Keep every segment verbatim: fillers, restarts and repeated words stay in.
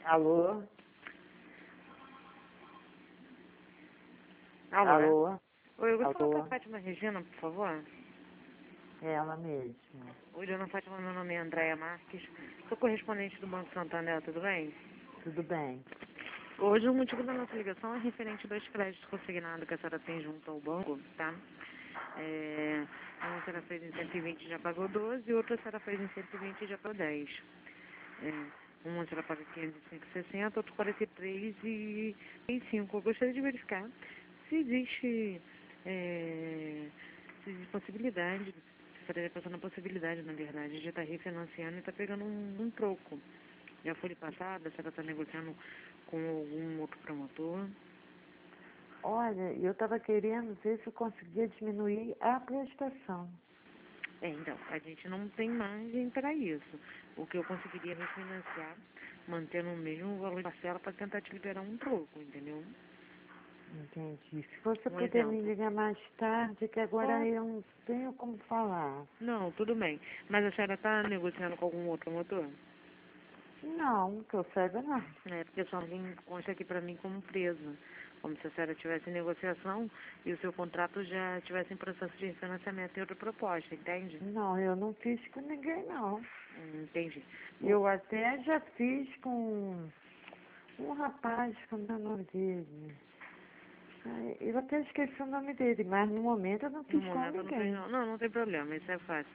Alô? Alô? Alô? Oi, eu gostaria de falar com Alô? a Fátima Regina, por favor. É ela mesma. Oi, dona Fátima, meu nome é Andréia Marques. Sou correspondente do Banco Santander, tudo bem? Tudo bem? Hoje o motivo da nossa ligação é referente a dois créditos consignados que a senhora tem junto ao banco, tá? É, uma a senhora fez em cento e vinte e já pagou doze, e outra a senhora fez em cento e vinte e já pagou dez. É, uma a senhora paga quinhentos e cinco e sessenta, outra quarenta e três e cinco. Eu gostaria de verificar se existe, é, se existe possibilidade, se estaria passando a possibilidade, na verdade, de estar refinanciando e estar pegando um, um troco. Já foi passada, a senhora está negociando com algum outro promotor? Olha, eu estava querendo ver se eu conseguia diminuir a prestação. É, então, a gente não tem margem para isso. O que eu conseguiria refinanciar, mantendo o mesmo valor de parcela para tentar te liberar um troco, entendeu? Entendi. Se você Um puder me exemplo. ligar mais tarde, que agora Pode. eu não tenho como falar. Não, tudo bem. Mas a senhora está negociando com algum outro promotor? Não, que eu saiba não. É, porque só alguém consta aqui para mim como presa. Como se a senhora tivesse em negociação e o seu contrato já tivesse em processo de refinanciamento e outra proposta, entende? Não, eu não fiz com ninguém não. Hum, entendi. Bom, Eu até já fiz com um rapaz, como é o nome dele? Ai, eu até esqueci o nome dele, mas no momento eu não no fiz com momento eu não tenho, ninguém. não. Não, não tem problema, isso é fácil.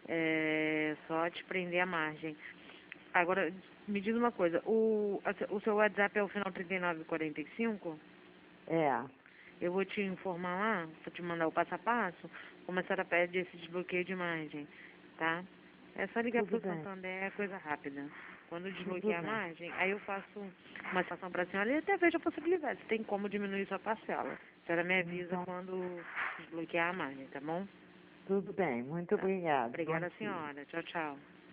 É só te prender a margem. Agora, me diz uma coisa, o, a- o seu WhatsApp é o final trinta e nove quarenta e cinco? É, Eu vou te informar lá, vou te mandar o passo a passo, como a senhora pede esse desbloqueio de margem, tá? É só ligar tudo pro bem, Santander, é coisa rápida. Quando tudo desbloquear a bem. margem, aí eu faço uma situação para a senhora e até vejo a possibilidade, se tem como diminuir sua parcela. A senhora me avisa Então, quando desbloquear a margem, tá bom? tudo bem. Muito Tá. obrigado. Bom Obrigada, dia. senhora. Tchau, tchau.